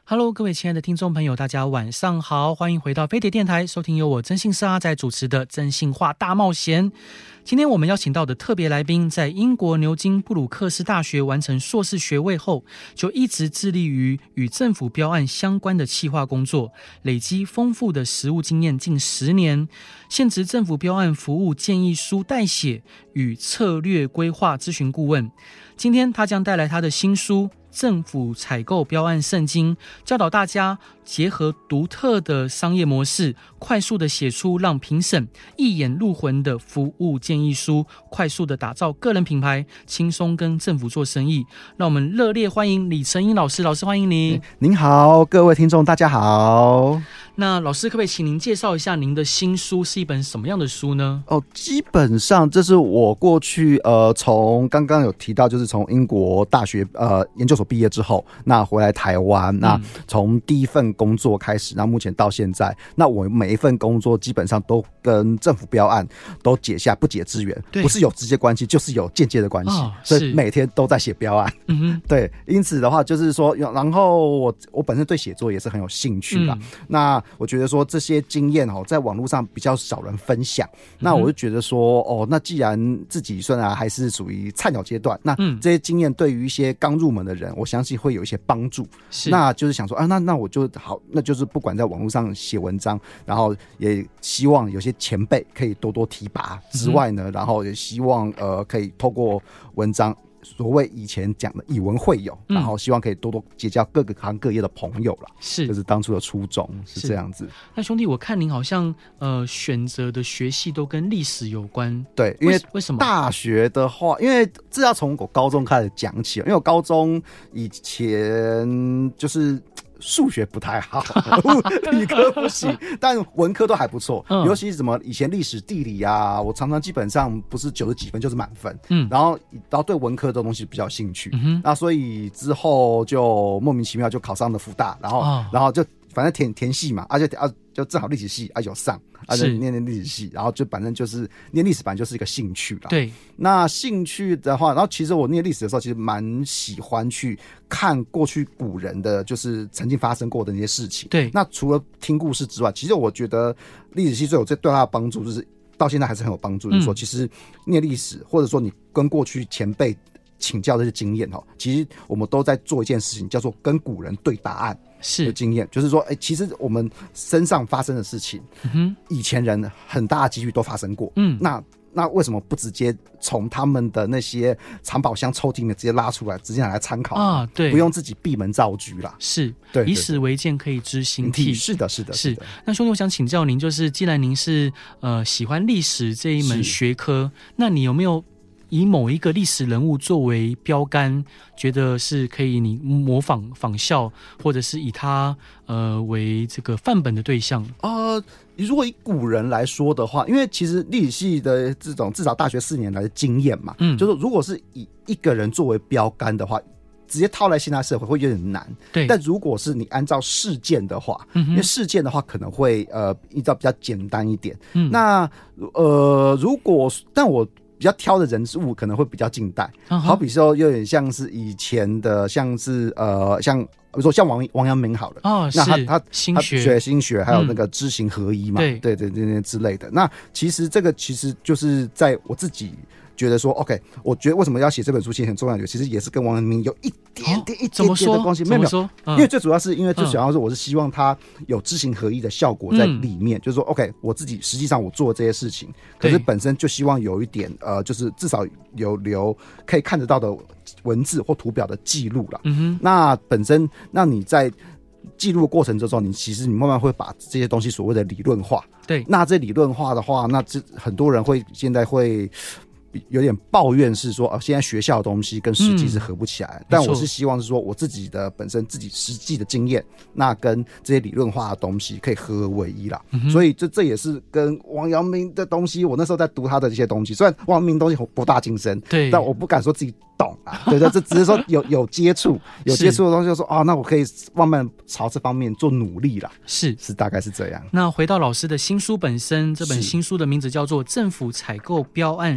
Hello， 各位亲爱的听众朋友，大家晚上好，欢迎回到飞碟电台，收听由我真心是阿仔主持的真心话大冒险。今天我们邀请到的特别来宾，在英国牛津布鲁克斯大学完成硕士学位后，就一直致力于与政府标案相关的企划工作，累积丰富的实务经验近10年，现职政府标案服务建议书代写与策略规划咨询顾问。今天他将带来他的新书政府采购标案圣经，教导大家结合独特的商业模式，快速的写出让评审一眼入魂的服务建议书，快速的打造个人品牌，轻松跟政府做生意。让我们热烈欢迎李承英老师，老师欢迎您。 您好，各位听众大家好。 那老师可不可以请您介绍一下您的新书是一本什么样的书呢？ 基本上这是我过去从刚刚有提到，就是从英国大学研究所毕业之后，那回来台湾，那从第一份工作开始，那目前到现在，那我每一份工作基本上都跟政府标案都结下不解之缘，不是有直接关系，就是有间接的关系，所以每天都在写标案。对，因此的话就是说，然后我本身对写作也是很有兴趣啦。那我觉得说这些经验在网络上比较少人分享，那我就觉得说那既然自己虽然还是属于菜鸟阶段，那这些经验对于一些刚入门的人，我相信会有一些帮助。那就是想说那我就好，那就是不管在网络上写文章，然后也希望有些前辈可以多多提拔之外呢，然后也希望可以透过文章，所谓以前讲的以文会友，然后希望可以多多结交各个行各业的朋友啦。是，就是当初的初衷是这样子。 那兄弟，我看您好像选择的学系都跟历史有关。 对，因为什么？大学的话，因为这要从我高中开始讲起，因为我高中以前就是数学不太好，理科不行，但文科都还不错。尤其是什么以前历史、地理啊，我常常基本上不是90几分就是满分。然后对文科的东西比较有兴趣。那所以之后就莫名其妙就考上了福大，然后就反正填系嘛，就正好历史系有上，就念历史系，然后就反正就是念历史版就是一个兴趣啦。对，那兴趣的话，然后其实我念历史的时候，其实蛮喜欢去看过去古人的，就是曾经发生过的那些事情。对，那除了听故事之外，其实我觉得历史系对他的帮助，就是到现在还是很有帮助。就是说，其实念历史，或者说你跟过去前辈请教这些经验，其实我们都在做一件事情，叫做跟古人对答案。是的经验，就是说，其实我们身上发生的事情，以前人很大的几率都发生过。那为什么不直接从他们的那些藏宝箱抽屉里面直接拉出来，直接拿来参考啊？对，不用自己闭门造车啦。是，对， 以史为鉴，可以知兴替。 是的。 那兄弟，我想请教您，就是既然您是喜欢历史这一门学科，那你有没有以某一个历史人物作为标杆，觉得是可以你模仿仿效，或者是以他为这个范本的对象？ 如果以古人来说的话，因为其实历史系的这种至少大学4年来的经验嘛，就是如果是以一个人作为标杆的话，直接套来现代社会会有点难。对，但如果是你按照事件的话，因为事件的话可能会依照比较简单一点。那如果但我比较挑的人物可能会比较近代，好比说有点像是以前的，像是像比如说像王阳明好了，那他学心学，还有那个知行合一嘛，对之类的。那其实这个其实就是在我自己觉得说 ，OK， 我觉得为什么要写这本书，其实很重要的，其实也是跟王阳明有一点点的关系。没有，因为最主要是因为最主要是我是希望他有知行合一的效果在里面，就是说 OK， 我自己实际上我做这些事情，可是本身就希望有一点就是至少有留可以看得到的文字或图表的记录啦。那本身那你在记录的过程之中，其实你慢慢会把这些东西所谓的理论化。对，那这理论化的话，那很多人现在会有点抱怨是说现在学校的东西跟实际是合不起来，但我是希望是说我自己的本身自己实际的经验，那跟这些理论化的东西可以合而为一啦。所以这也是跟王阳明的东西，我那时候在读他的这些东西，虽然王阳明东西博大精深，对，但我不敢说自己懂啊，对，这只是说有接触的东西，就说那我可以慢慢朝这方面做努力啦。是大概是这样。 那回到老师的新书本身，这本新书的名字叫做《政府采购标案圣经》。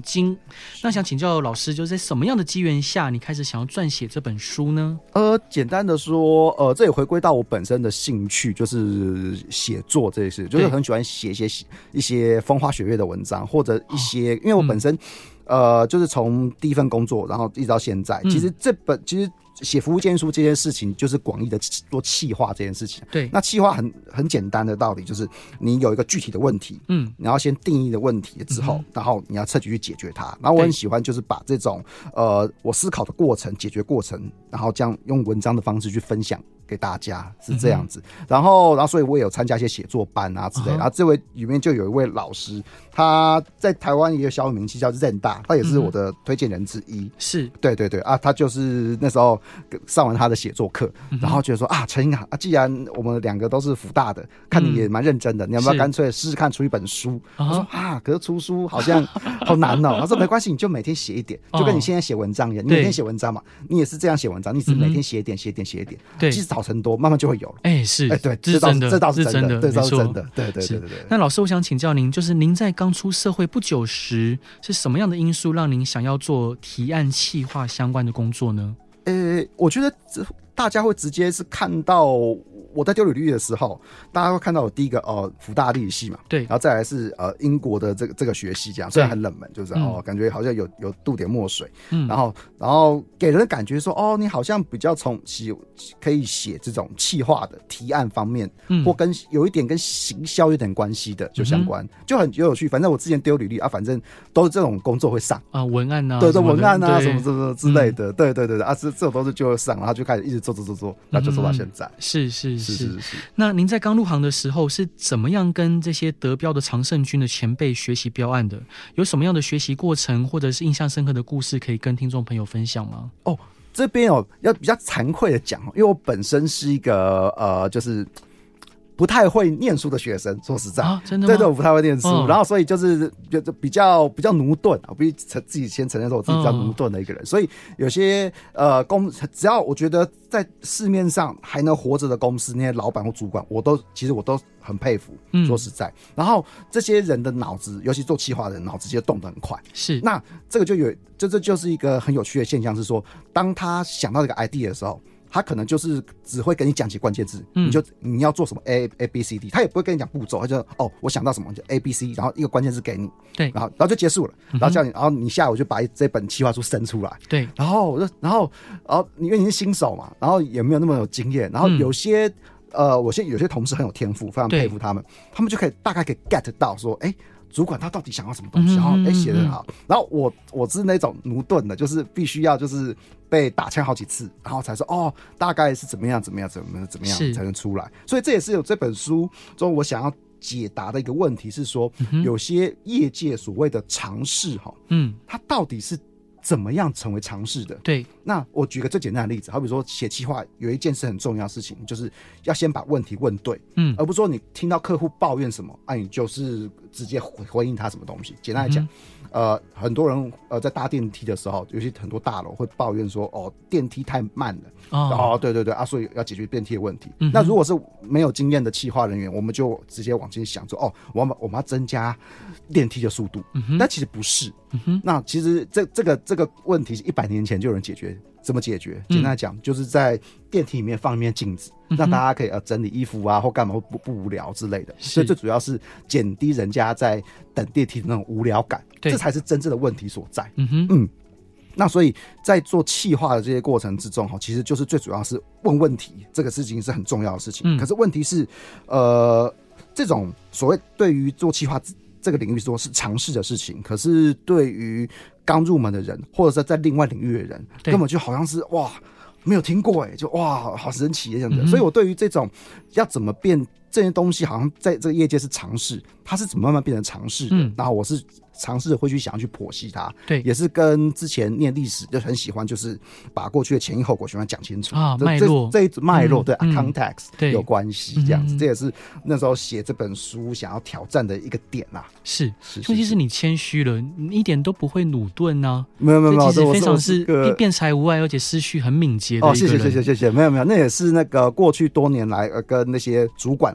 经。那想请教老师，就是在什么样的机缘下，你开始想要撰写这本书呢？ 简单的说，这也回归到我本身的兴趣，就是写作这件事，就是很喜欢写一些风花雪月的文章，或者一些，因为我本身就是从第一份工作，然后一直到现在，其实写服务建议书这件事情，就是广义的做企划这件事情。 对， 那企划很简单的道理，就是你有一个具体的问题，你要先定义的问题之后，然后你要彻底去解决它。然后我很喜欢就是把这种我思考的过程、解决过程，然后这样用文章的方式去分享给大家，是这样子。然后所以我也有参加一些写作班啊之类的。然后这位里面就有一位老师，他在台湾也有小有名气，叫任大，他也是我的推荐人之一。 是， 对对对啊，他就是那时候上完他的写作课，然后觉得说陈英既然我们两个都是辅大的，看你也蛮认真的，你要不要干脆试试看出一本书？我说可是出书好像好难哦。他说没关系，你就每天写一点，就跟你现在写文章一样，你每天写文章嘛，你也是这样写文章，你只是每天写一点，写一点，写一点， 对， 积少成多，慢慢就会有了。 对， 这倒是真的， 这倒是真的，对。 那老师，我想请教您，就是您在刚出社会不久时，是什么样的因素让您想要做提案企划相关的工作呢？ 我觉得大家会直接是看到我在丢履历的时候，大家会看到我第一个辅大地理系嘛， 对， 然后再来是英国的这个学系，这样虽然很冷门，就是感觉好像有渡点墨水，然后给人的感觉说你好像比较可以写这种企划的提案方面，或跟有一点跟行销有点关系的就相关，就很有趣。反正我之前丢履历反正都是这种工作会上文案啊， 对文案啊什么之类的，对这种都是就会上，然后就开始一直做，那就做到现在。 是。那您在刚入行的时候是怎么样跟这些得标的常胜军的前辈学习标案的？有什么样的学习过程，或者是印象深刻的故事可以跟听众朋友分享吗？ 这边要比较惭愧的讲，因为我本身是一个就是不太会念书的学生，说实在真的吗？ 对，我不太会念书，然后所以就比较驽钝，我必须自己先承认说我自己比较驽钝的一个人，所以有些只要我觉得在市面上还能活着的公司，那些老板或主管，其实我都很佩服，说实在。然后这些人的脑子，尤其做企划的人，脑子就动得很快。是，那这个这就是一个很有趣的现象，是说当他想到这个 idea 的时候，他可能就是只会跟你讲几关键字，你要做什么 A B C D， 他也不会跟你讲步骤，他就我想到什么就 A B C， 然后一个关键字给你，对，然后就结束了，然后叫你，然后你下午就把这本企划书生出来，对，然后因为你是新手嘛，然后也没有那么有经验，然后有些有些同事很有天赋，非常佩服他们就可以大概可以 get 到说，主管他到底想要什么东西，然后写得很好。然后我是那种驽钝的，就是必须要就是被打枪好几次，然后才说大概是怎么样才能出来。所以这也是有这本书中我想要解答的一个问题是说，有些业界所谓的常识它到底是怎么样成为常识的？对，那我举个最简单的例子，好比说写企划有一件事很重要的事情，就是要先把问题问对，而不是说你听到客户抱怨什么，你就是直接回应他什么东西。简单来讲，很多人在搭电梯的时候，尤其很多大楼会抱怨说，电梯太慢了，对所以要解决电梯的问题。那如果是没有经验的企划人员，我们就直接往前想说，我们要增加电梯的速度，但其实不是。那其实这个问题是100年前就有人解决，怎么解决？简单来讲，就是在电梯里面放一面镜子，让大家可以整理衣服啊，或干嘛，或不无聊之类的。所以最主要是减低人家在等电梯的那种无聊感，这才是真正的问题所在。那所以在做企划的这些过程之中，其实就是最主要是问问题，这个事情是很重要的事情。可是问题是，这种所谓对于做企划这个领域说是常识的事情，可是对于刚入门的人，或者是在另外领域的人，根本就好像是没有听过就好神奇这样子。所以我对于这种要怎么变这些东西，好像在这个业界是常识，它是怎么慢慢变成常识的，然后我是尝试会去想要去剖析它，对，也是跟之前念历史就很喜欢，就是把过去的前因后果喜欢讲清楚脉络，这一脉络对context 有关系，这样子，这也是那时候写这本书想要挑战的一个点啦。是， 其实你谦虚了，你一点都不会驽钝啊， 没有， 其实非常是辩才无碍，而且思绪很敏捷的一个人。 谢谢，没有，那也是那个过去多年来跟那些主管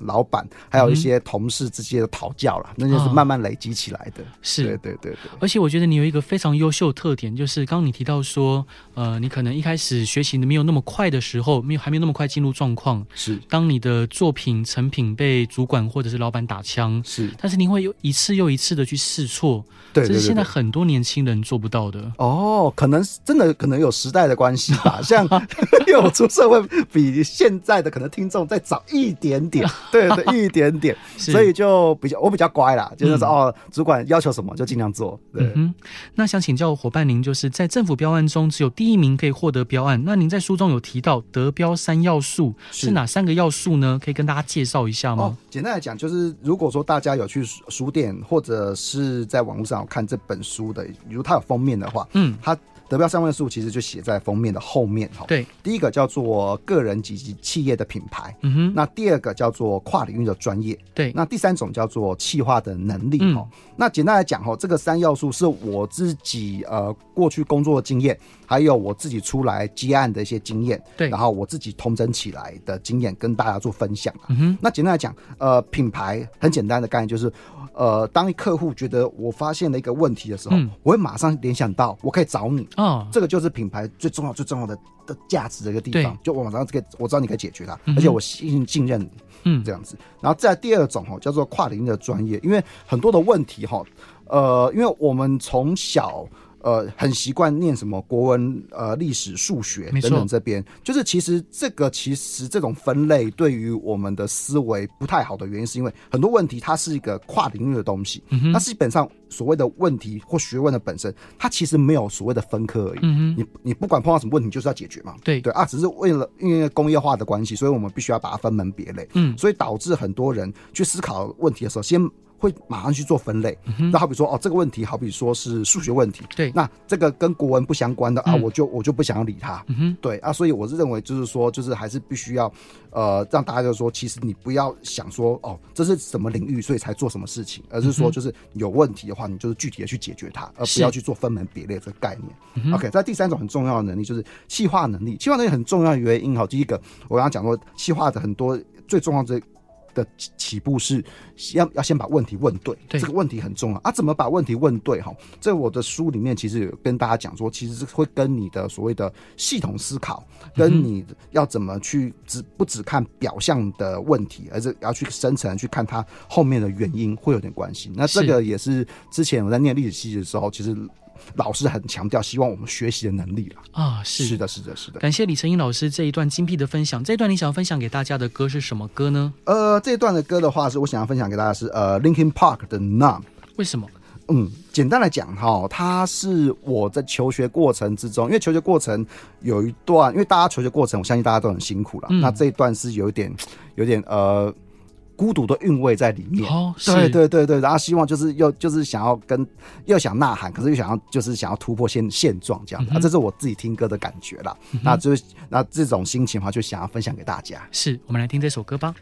老板，还有一些同事之间的讨教啦，那就是慢慢累积起来的。 是， 对对对对。 而且我觉得你有一个非常优秀的特点，就是刚刚你提到说，你可能一开始学习的没有那么快的时候，还没有那么快进入状况。 是， 当你的作品成品被主管或者是老板打枪， 是，但是你会有一次又一次的去试错。 对， 这是现在很多年轻人做不到的。 哦，可能真的可能有时代的关系吧。像因为我出社会比现在的可能听众再早一点点，对对，一点点，所以就我比较乖啦，就是说主管要求什么就尽量做。对。 那想请教伙伴您，就是在政府标案中只有第1名可以获得标案，那您在书中有提到得标3要素，是哪3个要素呢？可以跟大家介绍一下吗？ 简单来讲，就是如果说大家有去书店或者是在网络上有看这本书的，比如它有封面的话，它得标3要素其实就写在封面的后面。 对， 第一个叫做个人及企业的品牌，那第二个叫做跨领域的专业， 对， 那第3种叫做企划的能力。那简单来讲，这个3要素是我自己过去工作的经验，还有我自己出来接案的一些经验，对，然后我自己统整起来的经验跟大家做分享。那简单来讲，品牌很简单的概念就是，当客户觉得我发现了一个问题的时候，我会马上联想到我可以找你。这个就是品牌最重要的价值的一个地方，就我知道你可以解决它，而且我信任你，这样子。然后再来第2种叫做跨领域的专业，因为很多的问题因为我们从小很习惯念什么国文、历史、数学等等，这边就是其实这种分类对于我们的思维不太好的原因，是因为很多问题它是一个跨领域的东西，它基本上所谓的问题或学问的本身，它其实没有所谓的分科而已。你不管碰到什么问题，就是要解决嘛。对只是因为工业化的关系，所以我们必须要把它分门别类。所以导致很多人去思考问题的时候，先会马上去做分类。那好比说这个问题好比说是数学问题，对，那这个跟国文不相关的我就不想要理他。对所以我是认为就是说，就是还是必须要让大家就说，其实你不要想说这是什么领域所以才做什么事情，而是说就是有问题的话，你就是具体的去解决它，而不要去做分门别类这个概念。OK， 在第3种很重要的能力就是企划能力。企划能力很重要的原因第一个我刚刚讲说，企划的很多最重要的起步是要先把问题问对，这个问题很重要怎么把问题问对这我的书里面其实有跟大家讲说，其实会跟你的所谓的系统思考，跟你要怎么去不只看表象的问题，而是要去深层去看它后面的原因，会有点关系。那这个也是之前我在念历史系的时候，其实老师很强调希望我们学习的能力是的。 感谢李承英老师这一段精辟的分享。这一段你想要分享给大家的歌是什么歌呢？ 这一段的歌的话，是我想要分享给大家是Linkin Park 的 Numb。 为什么？ 简单来讲它是我在求学过程之中，因为求学过程有一段，因为大家求学过程我相信大家都很辛苦啦，那这一段是有点孤独的韵味在里面。对，然后希望就是想要又想呐喊，可是又想要突破现状这样。这是我自己听歌的感觉啦。那这种心情的话，就想要分享给大家。 是，我们来听这首歌吧。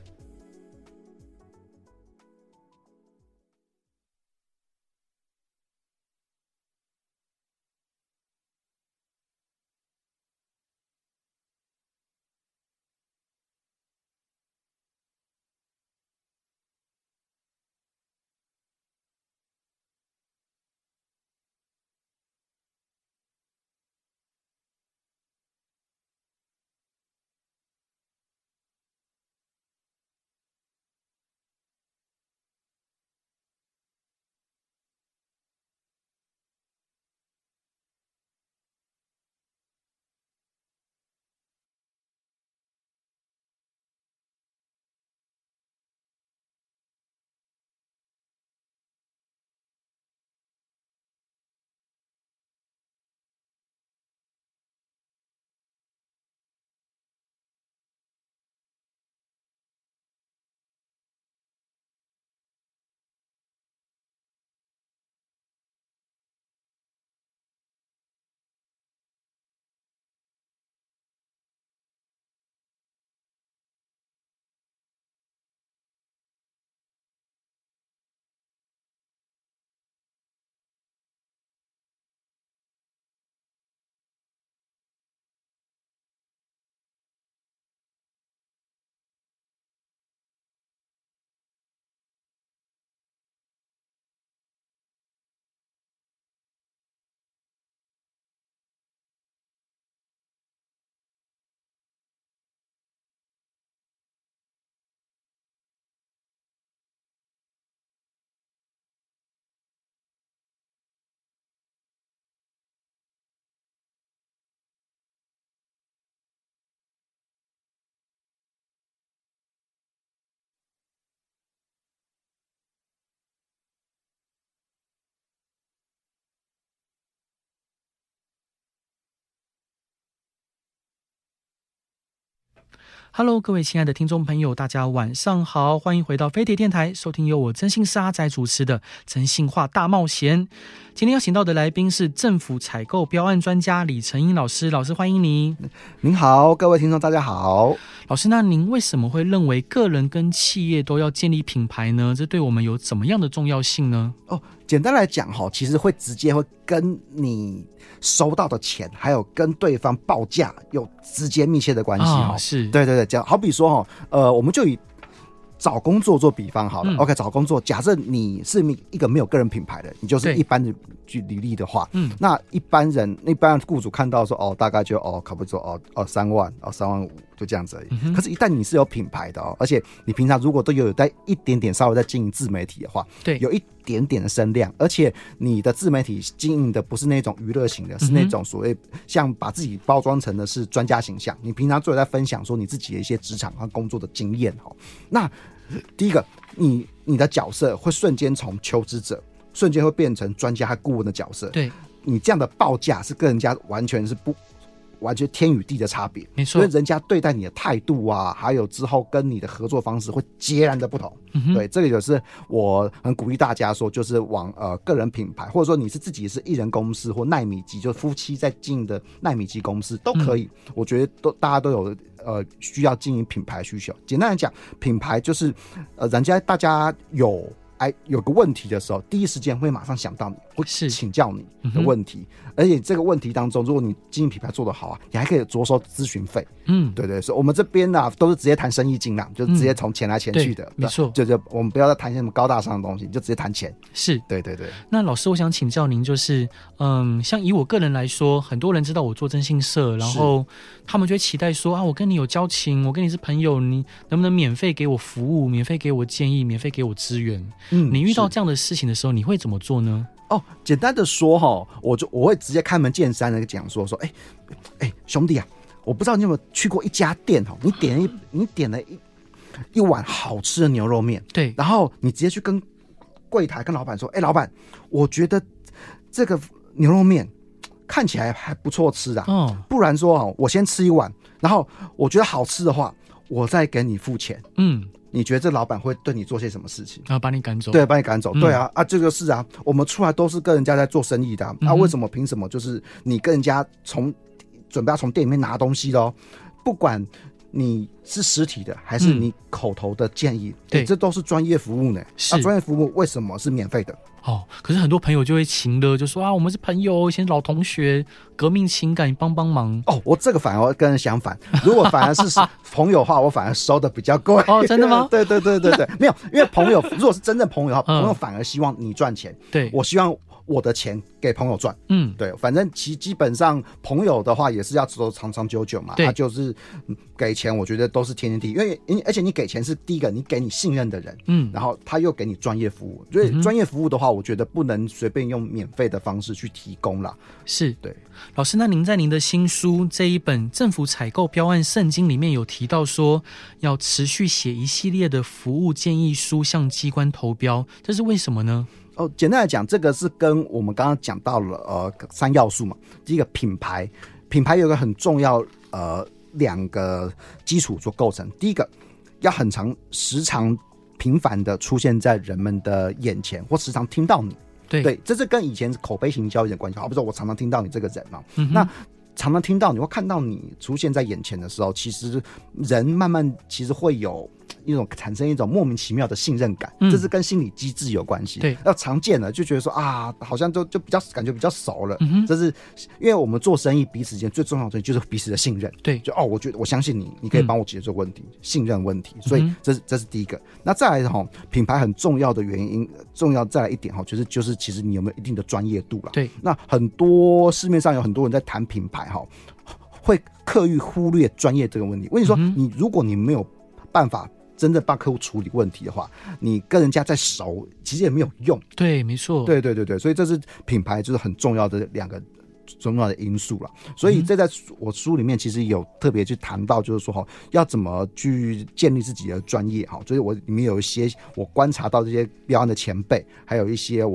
Hello， 各位亲爱的听众朋友，大家晚上好，欢迎回到飞碟电台，收听由我真心是阿仔主持的真心话大冒险。今天邀请到的来宾是政府采购标案专家李承英老师，老师欢迎你。 您好，各位听众大家好。 老师，那您为什么会认为个人跟企业都要建立品牌呢？这对我们有怎么样的重要性呢？ 简单来讲其实会直接会跟你收到的钱还有跟对方报价有直接密切的关系是， 对对对，讲好比说我们就以找工作做比方好了，OK， 找工作，假设你是一个没有个人品牌的，你就是一般的举履历的话，那一般雇主看到说大概就可不说3万3万5就这样子而已。可是，一旦你是有品牌的而且你平常如果都有在一点点稍微在经营自媒体的话， 对， 有一点点的声量，而且你的自媒体经营的不是那种娱乐型的，是那种所谓像把自己包装成的是专家形象，你平常就有在分享说你自己的一些职场和工作的经验那第一个，你的角色会瞬间从求职者瞬间会变成专家和顾问的角色。 对， 你这样的报价是跟人家完全天与地的差别。 没错， 因为人家对待你的态度还有之后跟你的合作方式会截然的不同。对，这个也是我很鼓励大家说，就是往个人品牌，或者说你是自己是艺人公司或奈米级，就夫妻在经营的奈米级公司都可以。我觉得大家都有需要经营品牌需求。简单来讲，品牌就是大家有个问题的时候，第一时间会马上想到你，会请教你的问题，而且这个问题当中，如果你经营品牌做得好你还可以着收咨询费。对对，所以我们这边都是直接谈生意经就直接从钱来钱去的。 没错， 就我们不要再谈什么高大上的东西，就直接谈钱。 是， 对对对。 那老师，我想请教您，就是像以我个人来说，很多人知道我做征信社，然后他们就会期待说我跟你有交情，我跟你是朋友，你能不能免费给我服务，免费给我建议，免费给我资源？你遇到这样的事情的时候，你会怎么做呢？ 简单的说我会直接开门见山的讲说兄弟我不知道你有没有去过一家店你点了一碗好吃的牛肉面， 对， 然后你直接去跟柜台跟老板说，老板，我觉得这个牛肉面看起来还不错吃不然说我先吃一碗，然后我觉得好吃的话，我再给你付钱。你觉得这老板会对你做些什么事情？ 把你赶走？ 对，把你赶走。对这个是我们出来都是跟人家在做生意的为什么凭什么就是你跟人家准备要从店里面拿东西咯，不管你是实体的还是你口头的建议，对，这都是专业服务呢。专业服务为什么是免费的？ 可是很多朋友就会情勒，就说我们是朋友，以前老同学，革命情感，你帮帮忙。 我这个反而跟人相反，如果反而是朋友的话，我反而收的比较贵。 真的吗？ 对对对对对，没有，因为朋友如果是真正朋友的话，朋友反而希望你赚钱。 对， 我希望我的钱给朋友赚。对，反正基本上朋友的话也是要走长长久久嘛。他就是给钱，我觉得都是天经地义，因为而且你给钱是第一个，你给你信任的人，然后他又给你专业服务，所以专业服务的话，我觉得不能随便用免费的方式去提供啦。 是， 对。 老师，那您在您的新书这一本《政府采购标案圣经》里面有提到说，要持续写一系列的服务建议书向机关投标，这是为什么呢？ 简单来讲，这个是跟我们刚刚讲到了3要素嘛。第一个品牌有一个很重要2个基础做构成。第一个要时常频繁的出现在人们的眼前，或时常听到你。对，这是跟以前口碑行销有点关系。好比说我常常听到你这个人那常常听到你或看到你出现在眼前的时候，其实人慢慢其实会有产生一种莫名其妙的信任感，这是跟心理机制有关系。对，要常见了就觉得说好像就比较感觉比较熟了。这是因为我们做生意彼此间最重要的就是彼此的信任。对，就我觉得我相信你，你可以帮我解决这个问题，信任问题。所以这是第一个。那再来品牌很重要的原因，再来一点就是其实你有没有一定的专业度啦。对，那很多市面上有很多人在谈品牌会刻意忽略专业这个问题。我跟你说，如果你没有办法真正帮客户处理问题的话，你跟人家再熟其实也没有用。对，没错。对对对对，所以这是品牌就是很重要的2个重要的因素了。所以这在我书里面其实有特别去谈到，就是说要怎么去建立自己的专业。所以我里面有一些我观察到这些标案的前辈，还有一些我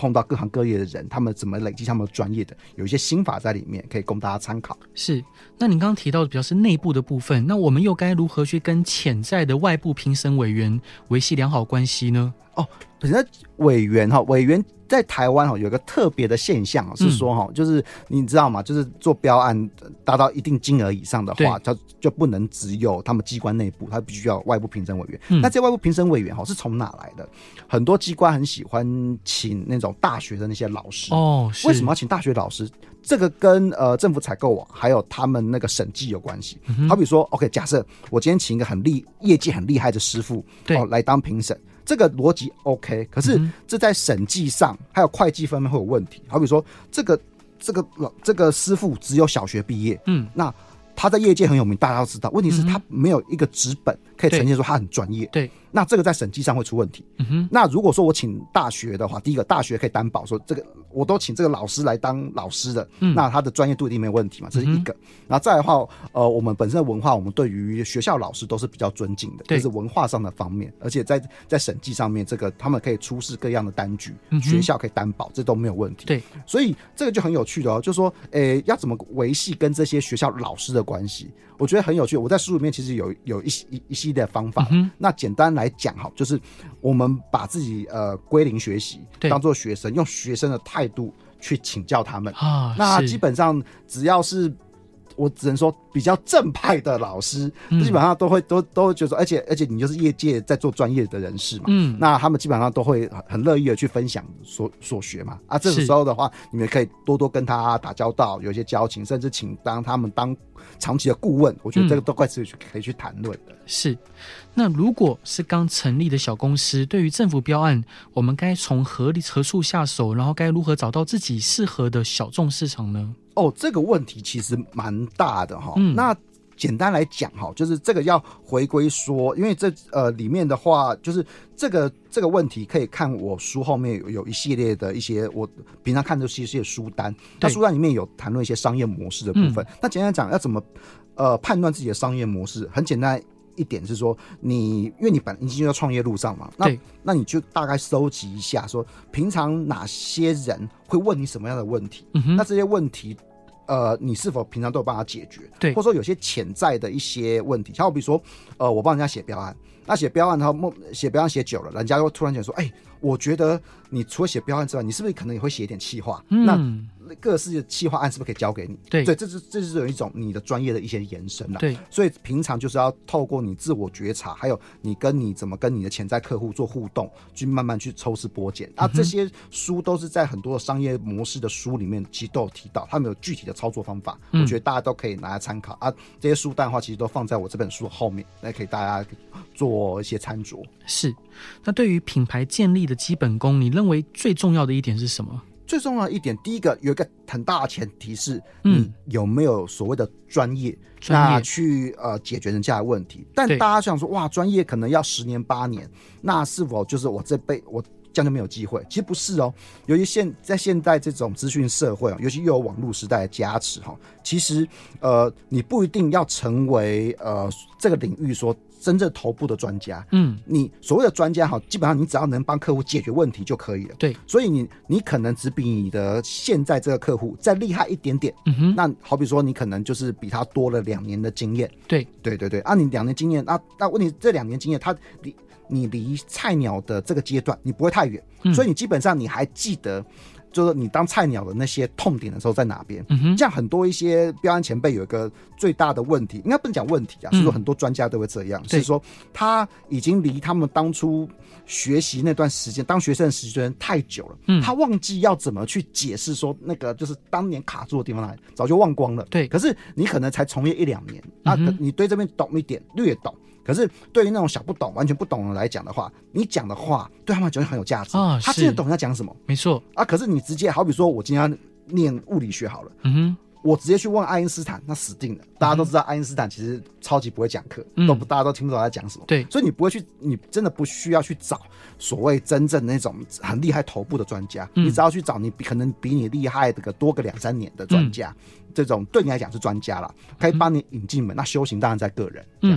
碰到各行各业的人，他们怎么累积他们的专业的，有一些心法在里面可以供大家参考。 是，那您刚刚提到的比较是内部的部分，那我们又该如何去跟潜在的外部评审委员维系良好关系呢？ 本身委员在台湾有一个特别的现象是说就是你知道吗？就是做标案达到一定金额以上的话，它就不能只有他们机关内部，它必须要有外部评审委员。那这外部评审委员是从哪来的？很多机关很喜欢请那种大学的那些老师。为什么要请大学老师？这个跟政府采购网还有他们那个审计有关系。好比说 OK， 假设我今天请一个业界很厉害的师傅来当评审，这个逻辑 OK， 可是这在审计上还有会计方面会有问题。好比说这个师傅只有小学毕业，那他在业界很有名，大家都知道。问题是他没有一个纸本可以呈现说他很专业。对，那这个在审计上会出问题。那如果说我请大学的话，第一个大学可以担保说这个我都请这个老师来当老师的，那他的专业度一定没有问题嘛，这是一个。然后再来的话，我们本身的文化，我们对于学校老师都是比较尊敬的，这是文化上的方面。而且在审计上面，这个他们可以出示各样的单据，学校可以担保，这都没有问题。对，所以这个就很有趣的就是说，要怎么维系跟这些学校老师的关系？我觉得很有趣。我在书里面其实有一系列方法。那简单来讲就是我们把自己归零学习，当做学生，用学生的态度去请教他们。那基本上只要是我只能说比较正派的老师，基本上都会觉得说，而且你就是业界在做专业的人士嘛，那他们基本上都会很乐意的去分享所学嘛。这个时候的话，你们可以多多跟他打交道，有一些交情，甚至请他们当长期的顾问，我觉得这个都快是可以去谈论的。 是，那如果是刚成立的小公司，对于政府标案，我们该从何处下手，然后该如何找到自己适合的小众市场呢？ 这个问题其实蛮大的那简单来讲就是这个要回归说，因为这里面的话，就是这个问题可以看我书后面有一系列的一些我平常看的是一些书单，那书单里面有谈论一些商业模式的部分。那简单讲，要怎么判断自己的商业模式？很简单一点是说，因为你本来已经在创业路上嘛，那你就大概收集一下，说平常哪些人会问你什么样的问题，那这些问题你是否平常都有办法解决？对，或者说有些潜在的一些问题，像比如说我帮人家写标案，那写标案然后写标案写久了，人家又突然讲说，我觉得你除了写标案之外，你是不是可能也会写一点企划？那各式的企划案是不是可以交给你？对，所以这是有一种你的专业的一些延伸啦。对，所以平常就是要透过你自我觉察，还有你怎么跟你的潜在客户做互动，去慢慢去抽丝剥茧。这些书都是在很多的商业模式的书里面其实都有提到，他们有具体的操作方法，我觉得大家都可以拿来参考这些书单的话，其实都放在我这本书后面，来给大家做一些参酌。是， 那对于品牌建立的基本功，你认为最重要的一点是什么？ 最重要的一点，第一个有一个很大的前提是，你有没有所谓的专业，那去解决人家的问题。但大家想说，哇，专业可能要10年8年，那是否就是我这样就没有机会？其实不是由于在现代这种资讯社会，尤其又有网络时代的加持其实你不一定要成为这个领域说真正头部的专家。你所谓的专家基本上你只要能帮客户解决问题就可以了。对，所以你可能只比你的现在这个客户再厉害一点点。那好比说你可能就是比他多了2年的经验。对，你2年经验，那问题这2年经验你离菜鸟的这个阶段你不会太远，所以你基本上你还记得就是你当菜鸟的那些痛点的时候在哪边。这样很多一些标案前辈有一个最大的问题，应该不能讲问题是说很多专家都会这样，是说他已经离他们当初学习那段时间当学生的时间太久了，他忘记要怎么去解释说那个就是当年卡住的地方哪里，早就忘光了。对，可是你可能才从业1-2年，你对这边懂一点，略懂。可是对于那种小不懂完全不懂的来讲的话，你讲的话对他们来讲很有价值，他真的懂你在讲什么。没错可是你直接好比说我今天要念物理学好了，我直接去问爱因斯坦，那死定了。大家都知道爱因斯坦其实超级不会讲课，大家都听不懂他在讲什么。对，所以你真的不需要去找所谓真正那种很厉害头部的专家，你只要去找你可能比你厉害的多个2-3年的专家，这种对你来讲是专家啦，可以帮你引进门。那修行当然在个人这样子。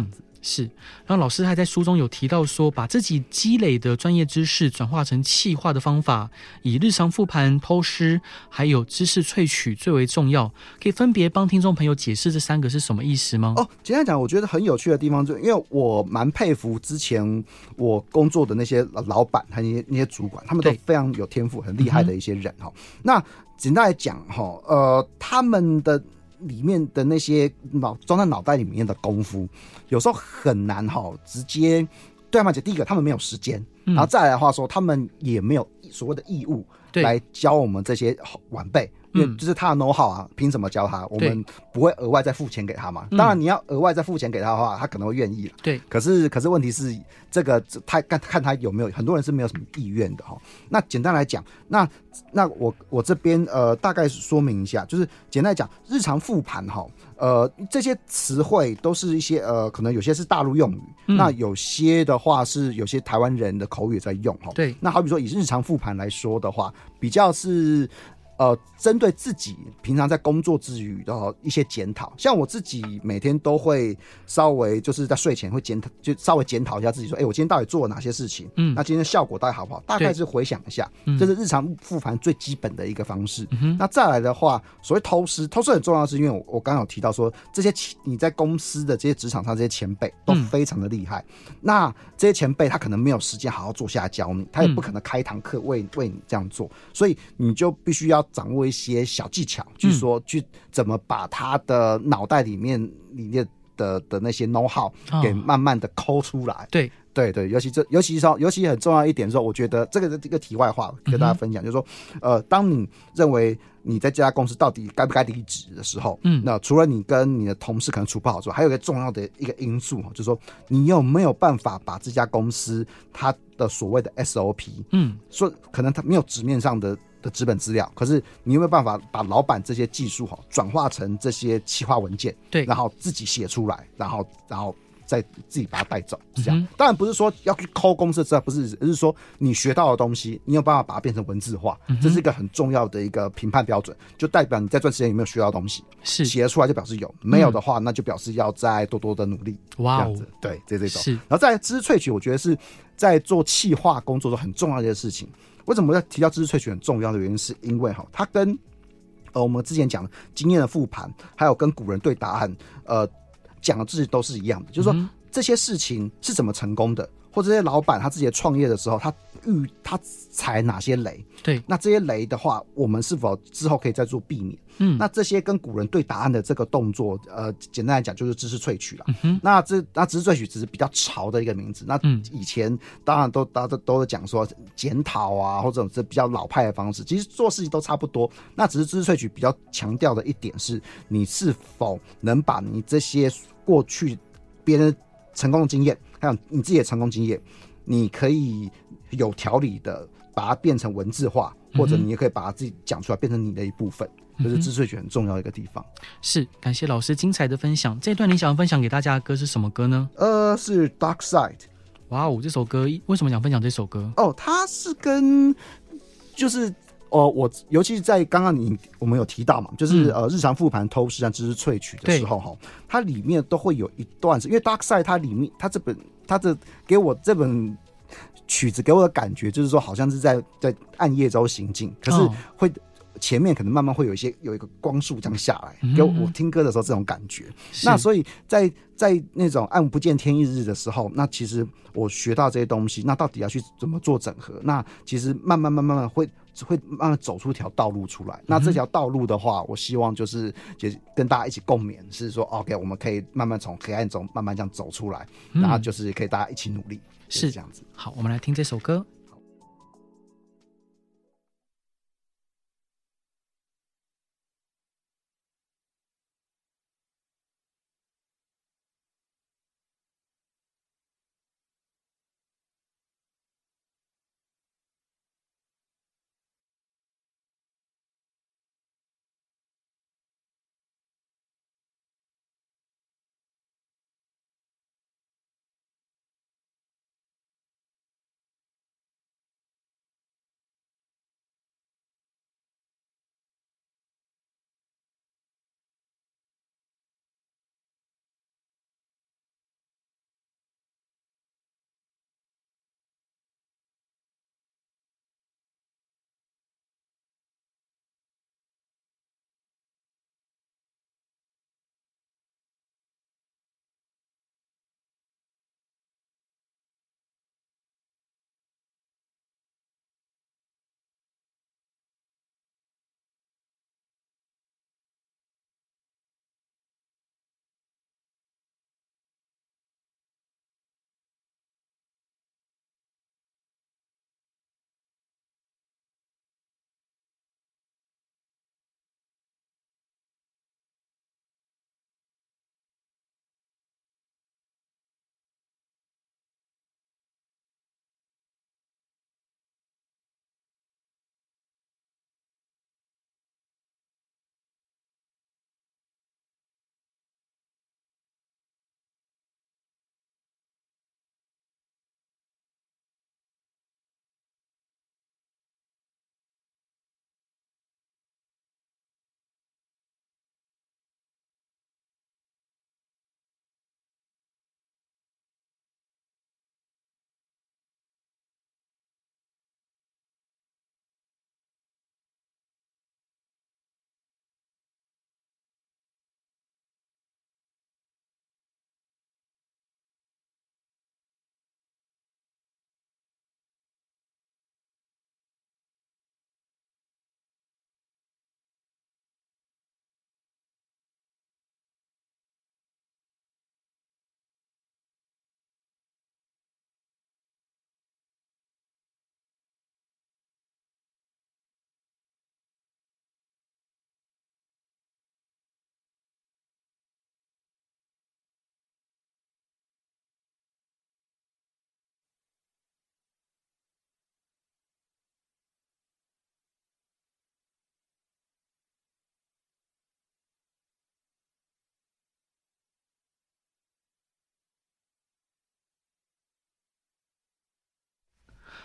是，然后老师还在书中有提到说，把自己积累的专业知识转化成企划的方法，以日常复盘、偷师，还有知识萃取最为重要。可以分别帮听众朋友解释这3个是什么意思吗？ 简单讲，我觉得很有趣的地方，就因为我蛮佩服之前我工作的那些老板和那些主管，他们都非常有天赋、很厉害的一些人哈。那简单来讲哈，他们的里面的那些装在脑袋里面的功夫，有时候很难直接对他们讲。第一个，他们没有时间，然后再来的话说，他们也没有所谓的义务来教我们这些晚辈。因为就是他的 know how 啊，凭什么教他？我们不会额外再付钱给他嘛？当然，你要额外再付钱给他的话，他可能会愿意了。 对， 可是问题是，这个他看他有没有，很多人是没有什么意愿的哈。那简单来讲，那我这边大概说明一下，就是简单来讲，日常复盘哈，这些词汇都是一些可能有些是大陆用语，那有些的话是有些台湾人的口语在用哈。 对， 那好比说以日常复盘来说的话，比较是。针对自己平常在工作之余的一些检讨，像我自己每天都会稍微就是在睡前会就稍微检讨一下自己，说，我今天到底做了哪些事情？那今天的效果到底好不好？大概是回想一下，这是日常复盘最基本的一个方式。那再来的话，所谓偷师很重要的是，因为我刚刚有提到说，这些你在公司的这些职场上这些前辈都非常的厉害。那这些前辈他可能没有时间好好坐下来教你，他也不可能开一堂课为你这样做，所以你就必须要掌握一些小技巧，就是说去怎么把他的脑袋里面的那些 know how 给慢慢的抠出来。对，尤其很重要一点说，我觉得这个题外话跟大家分享，就是说，当你认为你在这家公司到底该不该离职的时候，那除了你跟你的同事可能处不好之外，还有一个重要的一个因素，就是说你有没有办法把这家公司它的所谓的 SOP，说可能它没有纸面上的纸本资料，可是你有没有办法把老板这些技术转化成这些企划文件，对，然后自己写出来，然后再自己把它带走，是这样。当然不是说要去抠公司的资料，不是，而是说你学到的东西，你有办法把它变成文字化，这是一个很重要的一个评判标准，就代表你在这段时间有没有学到东西，是写得出来就表示有，没有的话，那就表示要再多的努力。哇，这样子，对，这种。然后再来知识萃取，我觉得是在做企划工作中很重要的一件事情。为什么要提到知识萃取很重要的原因，是因为它跟我们之前讲的经验的复盘，还有跟古人对答案，讲的字都是一样的，就是说这些事情是怎么成功的，或者这些老板他自己创业的时候，他踩哪些雷？对，那这些雷的话，我们是否之后可以再做避免？那这些跟古人对答案的这个动作，简单来讲就是知识萃取了。那知识萃取只是比较潮的一个名字。那以前当然大家都讲说检讨啊，或者是比较老派的方式，其实做事情都差不多。那只是知识萃取比较强调的一点是，你是否能把你这些过去别人成功的经验，还有你自己的成功经验，你可以有条理的把它变成文字化，或者你也可以把它自己讲出来，变成你的一部分。这是知识萃取很重要的一个地方。是，感谢老师精彩的分享。这一段你想要分享给大家的歌是什么歌呢？是 Dark Side。哇哦，这首歌为什么想分享这首歌？它是跟就是我尤其在刚刚我们有提到嘛，就是日常复盘、偷师和知识萃取的时候，它里面都会有一段因为 Dark Side 它里面它给我这本曲子给我的感觉就是说，好像是在暗夜中行进，可是会。前面可能慢慢会有一个光束这样下来，给我听歌的时候这种感觉。那所以在那种暗不见天日的时候，那其实我学到这些东西，那到底要去怎么做整合？那其实慢慢会慢慢走出一条道路出来。那这条道路的话，我希望就是跟大家一起共勉，是说 OK， 我们可以慢慢从黑暗中慢慢这样走出来，然后就是可以大家一起努力，是这样子。好，我们来听这首歌。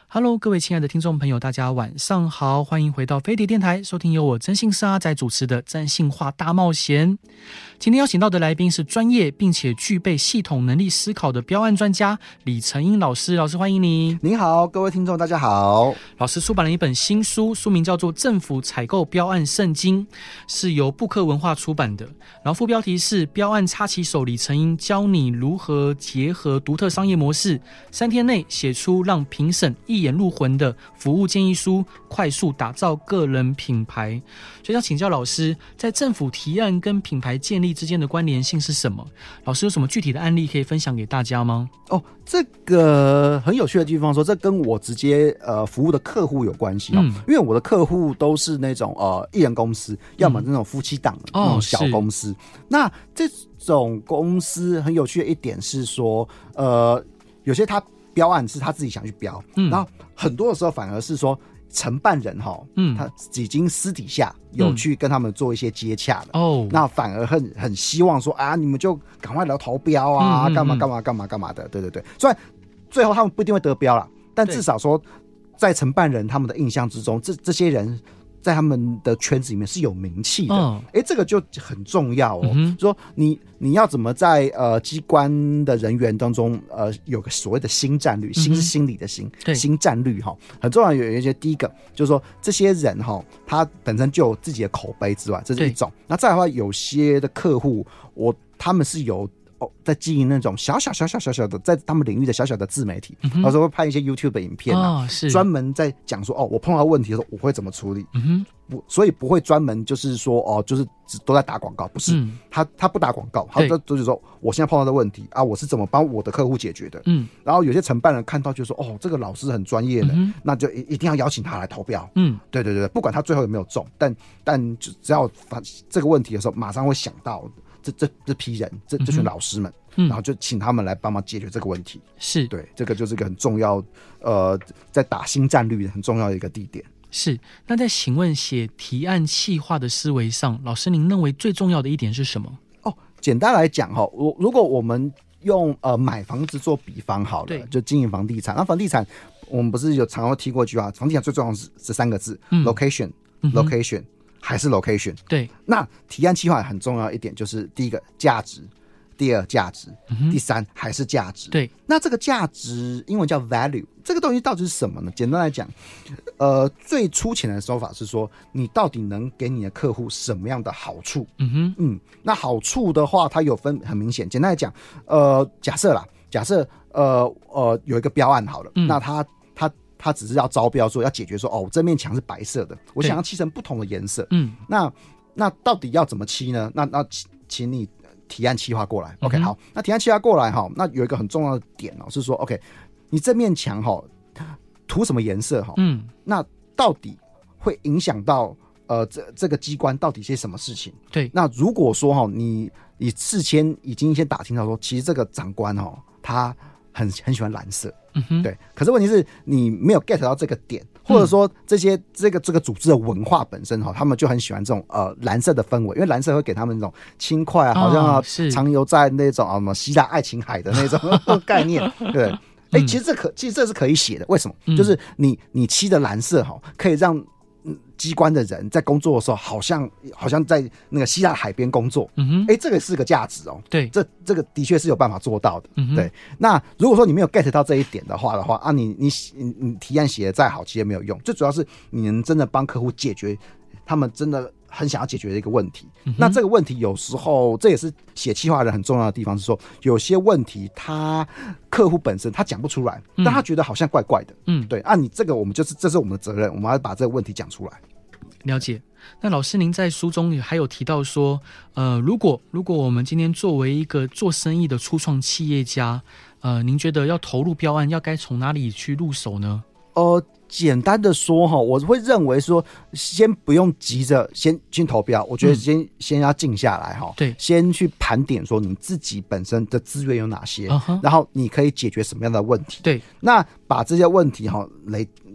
Hello， 各位亲爱的听众朋友，大家晚上好，欢迎回到飞碟电台，收听由我真心是阿仔主持的真心话大冒险。今天邀请到的来宾是专业并且具备系统能力思考的标案专家李承英老师，老师欢迎你。 您好，各位听众大家好。 老师出版了一本新书，书名叫做《政府采购标案圣经》，是由布克文化出版的，然后副标题是标案插旗手李承英教你如何结合独特商业模式，3天内写出让评审一眼入魂的服务建议书，快速打造个人品牌。所以想请教老师，在政府提案跟品牌建立之间的关联性是什么？老师有什么具体的案例可以分享给大家吗？ 这个很有趣的地方说，这跟我直接服务的客户有关系因为我的客户都是那种艺人公司，要么那种夫妻档的那种小公司。那这种公司很有趣的一点是说，有些他标案是他自己想去标，然后很多的时候反而是说承办人他已经私底下有去跟他们做一些接洽了，那反而很希望说你们就赶快来投标啊，干嘛的，对，虽然最后他们不一定会得标啦，但至少说在承办人他们的印象之中，这些人在他们的圈子里面是有名气的，这个就很重要说你要怎么在机关的人员当中有个所谓的新战略，新是心理的新，新战略很重要。有一些第一个就是说这些人他本身就有自己的口碑之外，这是一种。那再来的话，有些的客户他们是有在经营那种小的在他们领域的小小的自媒体，有时候会拍一些 YouTube 的影片专门在讲说我碰到问题的时候我会怎么处理，所以不会专门就是说就是都在打广告，不是，他不打广告，他就是说我现在碰到的问题我是怎么帮我的客户解决的，然后有些承办人看到就说这个老师很专业的，那就一定要邀请他来投标，对，不管他最后有没有中，但只要这个问题的时候马上会想到这批人，这群老师们，然后就请他们来帮忙解决这个问题。是，对，这个就是一个很重要，在打新战略很重要的一个地点。 是，那在请问写提案企划的思维上，老师您认为最重要的一点是什么？ 简单来讲如果我们用买房子做比方好了，就经营房地产。那房地产我们不是有常常提过一句话，房地产最重要的是这3个字，location。还是 location， 对。那提案企划很重要一点，就是第一个价值，第二价值，第三还是价值。对。那这个价值英文叫 value， 这个东西到底是什么呢？简单来讲，最粗浅的说法是说，你到底能给你的客户什么样的好处？那好处的话，它有分很明显。简单来讲，假设有一个标案好了，那他只是要招标说要解决说我这面墙是白色的，我想要漆成不同的颜色。那到底要怎么漆呢？那请你提案企划过来。OK， 好，那提案企划过来那有一个很重要的点是说 OK， 你这面墙涂什么颜色那到底会影响到这个机关到底些什么事情？对，那如果说你事先已经先打听到说，其实这个长官他很喜欢蓝色，对。可是问题是你没有 get 到这个点，或者说这个组织的文化本身他们就很喜欢这种蓝色的氛围，因为蓝色会给他们那种轻快好像徜徉在那种什么希腊爱琴海的那种概念，对。其实这是可以写的，为什么？就是你漆的蓝色可以让机关的人在工作的时候好像在那个希腊海边工作，这个是个价值对，这个的确是有办法做到的，对。那如果说你没有 get 到这一点的话你提案写的再好其实也没有用，最主要是你能真的帮客户解决他们真的很想要解决的一个问题，那这个问题有时候这也是写企划人很重要的地方，是说有些问题他客户本身他讲不出来，但他觉得好像怪怪的，对你这个我们这是我们的责任，我们要把这个问题讲出来。 了解。那老师您在书中还有提到说如果我们今天作为一个做生意的初创企业家，您觉得要投入标案要该从哪里去入手呢？ 简单的说我会认为说先不用急着先投标，我觉得先要静下来对，先去盘点说你自己本身的资源有哪些，然后你可以解决什么样的问题，对。那把这些问题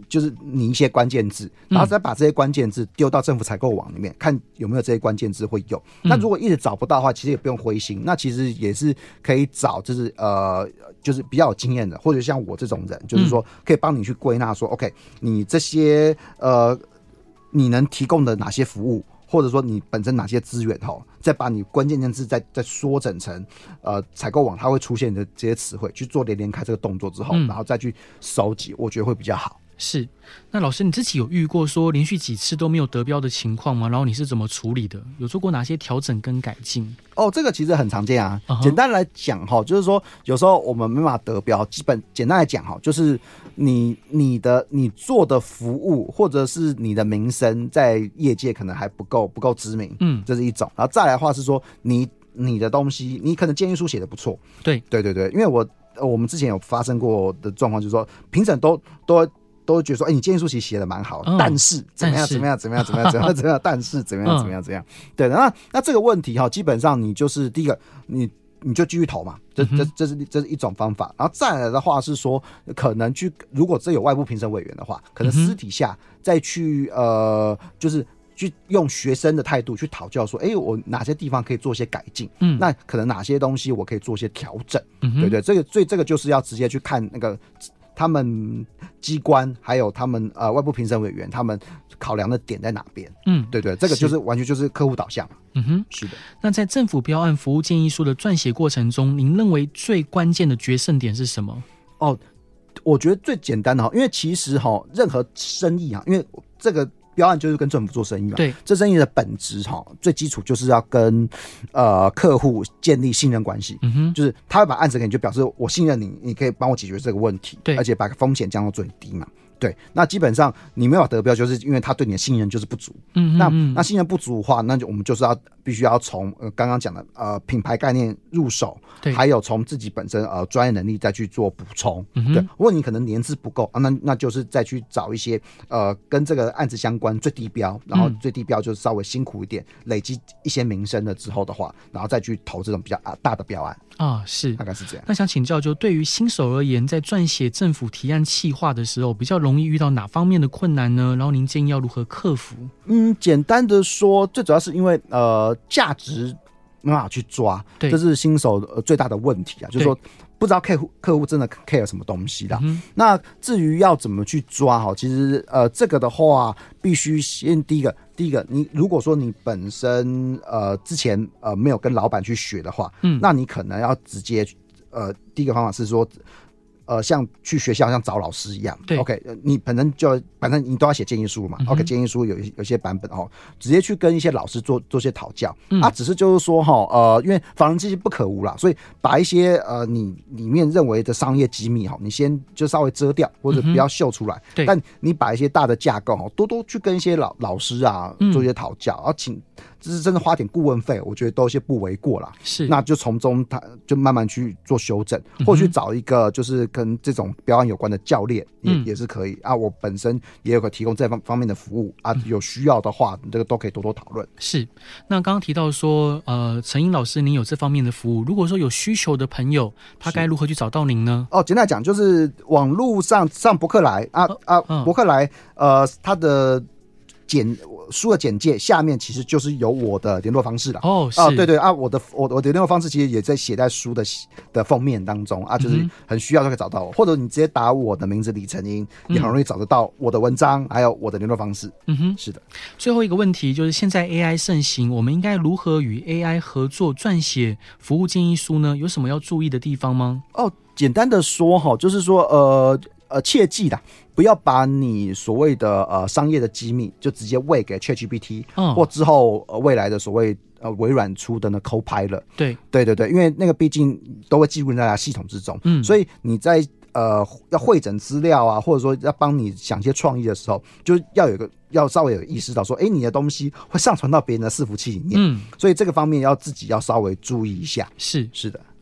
就是拟一些关键字，然后再把这些关键字丢到政府采购网里面，看有没有这些关键字会用。那如果一直找不到的话，其实也不用灰心，那其实也是可以找就是比较有经验的，或者像我这种人，就是说可以帮你去归纳说，OK， 你这些你能提供的哪些服务，或者说你本身哪些资源再把你关键字再缩整成采购网它会出现的这些词汇，去做连开这个动作之后，然后再去收集，我觉得会比较好。 是，那老师你自己有遇过说连续几次都没有得标的情况吗？然后你是怎么处理的？有做过哪些调整跟改进？ 这个其实很常见啊。简单来讲就是说有时候我们没办法得标，简单来讲就是你做的服务或者是你的名声在业界可能还不够知名，这是一种。然后再来的话是说你的东西，你可能建议书写得不错，对，因为我们之前有发生过的状况，就是说评审都觉得说，你建议书其实写的蛮好，但是怎么样，但是怎么样，对的。那这个问题基本上你就是第一个，你就继续投嘛，这是一种方法。然后再来的话是说，可能如果这有外部评审委员的话，可能私底下再去就是去用学生的态度去讨教说，我哪些地方可以做一些改进，那可能哪些东西我可以做一些调整，对，这个就是要直接去看那个他们机关还有他们外部评审委员他们考量的点在哪边，对，这个就是完全就是客户导向。是的。 那在政府标案服务建议书的撰写过程中，您认为最关键的决胜点是什么？ 我觉得最简单的因为其实任何生意因为这个标案就是跟政府做生意嘛，对，这生意的本质最基础就是要跟客户建立信任关系，就是他会把案子给你，就表示我信任你，你可以帮我解决这个问题，对，而且把风险降到最低嘛。对，那基本上你没有得标，就是因为他对你的信任就是不足。那信任不足的话，那我们就是必须要从刚刚讲的品牌概念入手，对，还有从自己本身专业能力再去做补充。对，如果你可能年资不够那就是再去找一些跟这个案子相关最低标，然后最低标就是稍微辛苦一点，累积一些名声了之后的话，然后再去投这种比较大的标案。是，大概是这样。 那想请教，就对于新手而言，在撰写政府提案企划的时候，比较容易遇到哪方面的困难呢？然后您建议要如何克服？ 简单的说，最主要是因为价值没办法去抓，这是新手最大的问题啊，就是说不知道客户真的 care 什么东西啦。那至于要怎么去抓其实这个的话，必须先第一个，你如果说你本身之前没有跟老板去学的话，那你可能要直接第一个方法是说像去学校像找老师一样，对 ，OK， 你反正你都要写建议书嘛，OK， 建议书有些版本直接去跟一些老师做些讨教，只是就是说因为法人机器不可无啦，所以把一些你里面认为的商业机密你先就稍微遮掉或者不要秀出来，但你把一些大的架构多去跟一些老师做一些讨教，然后就是真的花点顾问费，我觉得都有些不为过啦。是，那就从中他就慢慢去做修正，或者去找一个就是跟这种标案有关的教练也是可以我本身也有可提供这方面的服务有需要的话，这个都可以多多讨论。 是，那刚刚提到说陈英老师您有这方面的服务，如果说有需求的朋友，他该如何去找到您呢？ 简单来讲就是网络上博客来博客来他的书的简介下面其实就是有我的联络方式啦。对我的联络方式其实也在写在书的封面当中就是很需要就可以找到我，或者你直接打我的名字李承英，也很容易找得到我的文章还有我的联络方式。是的。 最后一个问题就是现在 AI 盛行，我们应该如何与 AI 合作撰写服务建议书呢？有什么要注意的地方吗？ 简单的说就是说切记啦，不要把你所谓的商业的机密就直接喂给 ChatGPT，或之后未来的所谓微软出的Copilot。对，因为那个毕竟都会记录在大家系统之中，所以你在要汇整资料或者说要帮你想一些创意的时候，就要稍微有意识到说，你的东西会上传到别人的伺服器里面，所以这个方面自己要稍微注意一下。是的。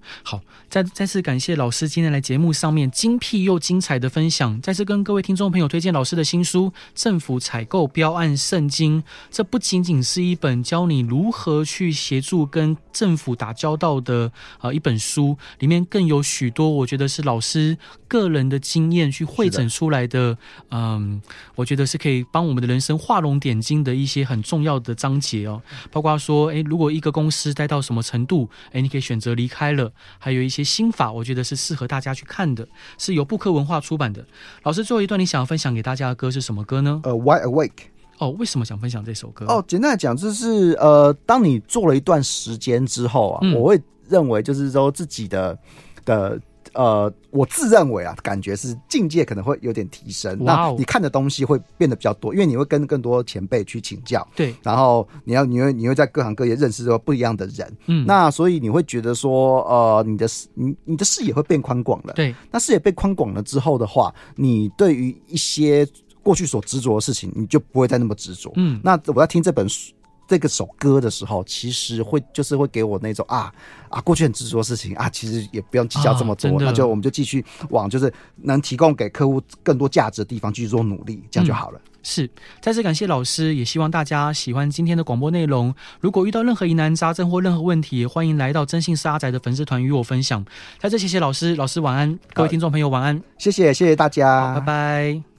好，再次感谢老师今天来节目上面精辟又精彩的分享。再次跟各位听众朋友推荐老师的新书《政府采购标案圣经》。这不仅仅是一本教你如何去协助跟政府打交道的一本书，里面更有许多我觉得是老师个人的经验去汇整出来的，我觉得是可以帮我们的人生画龙点睛的一些很重要的章节哦。包括说，如果一个公司待到什么程度，你可以选择离开了，还有一些心法，我觉得是适合大家去看的，是由布克文化出版的。老师，最后一段你想要分享给大家的歌是什么歌呢 ？Wide Awake。 为什么想分享这首歌？ 简单来讲，就是当你做了一段时间之后啊，我会认为就是说自己的我自认为啊，感觉是境界可能会有点提升。那你看的东西会变得比较多，因为你会跟更多前辈去请教。 对， 然后你会在各行各业认识到不一样的人。那所以你会觉得说，你的视野会变宽广了。 对， 那视野被宽广了之后的话，你对于一些过去所执着的事情，你就不会再那么执着。那我在听这个首歌的时候，其实会给我那种过去很执着的事情其实也不用计较这么多，那我们就继续往就是能提供给客户更多价值的地方继续做努力，这样就好了。 是，再次感谢老师，也希望大家喜欢今天的广播内容。如果遇到任何疑难杂症或任何问题，也欢迎来到真性是阿宅的粉丝团与我分享。在这谢谢老师，老师晚安，各位听众朋友晚安， 谢谢大家， 拜拜。